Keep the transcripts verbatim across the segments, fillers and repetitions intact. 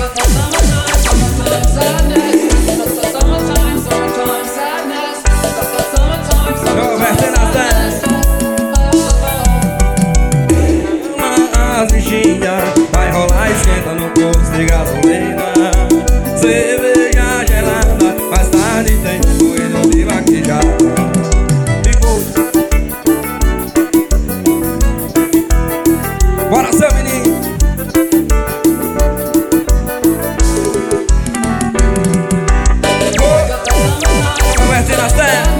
Vai rolar, esquenta no posto de gasolina. Cerveja gelada, mais tarde tem moído de vaquejada. E foi. Bora, seu menino. Convertendo as terras.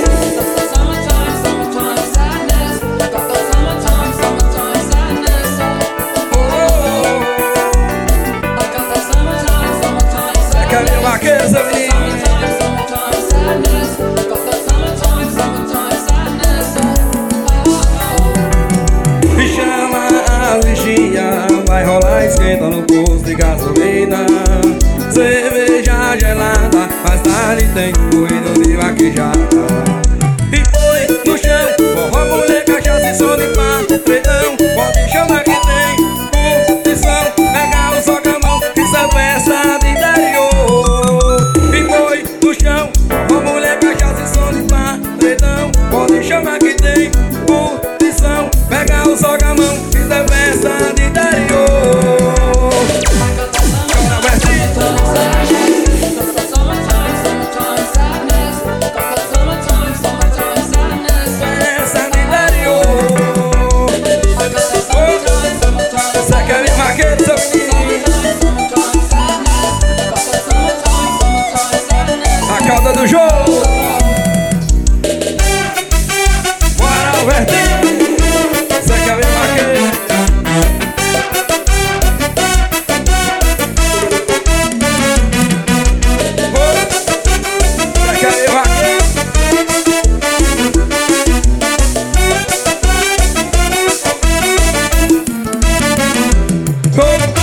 Vaqueiro, seu menino. Me chama a lixinha, vai rolar, esquenta no posto de gasolina. Cerveja gelada, mais tarde tem moído de vaquejada. E foi no chão, forró, mulher, cachaça e som de pato, pretão. Pode chamar que tem curtição, pegar o socamão, isso é peça de interior. Pode chamar que tem curtição, pega o sogamão, fiz a festa de interior. Chora, Bertito. Festa de interior. Você quer me vaqueiro, seu menino? A cauda do jogo. Você quer ver vaqueiro? Você quer ver vaqueiro? Oh.